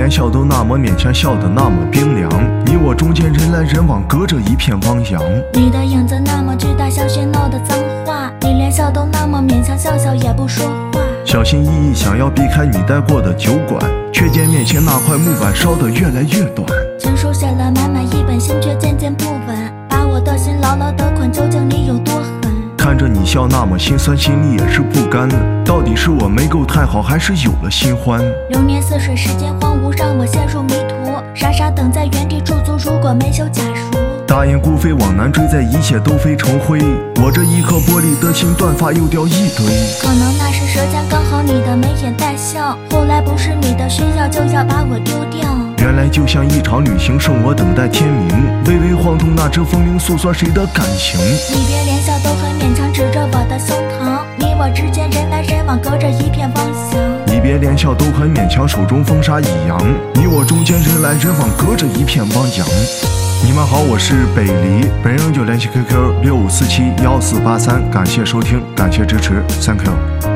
连笑都那么勉强，笑得那么冰凉。你我中间人来人往，隔着一片汪洋。 你的影子那么巨大，像喧闹的脏话。你连笑都那么勉强，笑笑也不说话。 小心翼翼想要避开你待过的酒馆，却见面前那块木板烧得越来越短。 全书写了满满一本，心却渐渐不稳。把我的心牢牢地捆，究竟你有多狠？ 看着你笑那么心酸，心里也是不甘。到底是我没够太好，还是有了新欢？ 流年似水，时间荒芜，让我陷入迷途，傻傻等在原地驻足。如果没修假书， 大雁孤飞往南追，在一切都飞成灰。我这一颗玻璃的心，断发又掉一堆。 可能那是舌尖刚好你的眉眼带笑，后来不是你的需要就要把我丢掉。 原来就像一场旅行，剩我等待天明。微微晃动那只风铃，诉说谁的感情。 你别连笑都很勉强，指着我的胸膛。你我之间人来人往，隔着一片汪洋。 你别连笑都很勉强，手中风沙已扬。你我中间人来人往，隔着一片汪洋。你们好，我是北离，本人就联系 QQ 65471483，感谢收听，感谢支持 ，Thank you。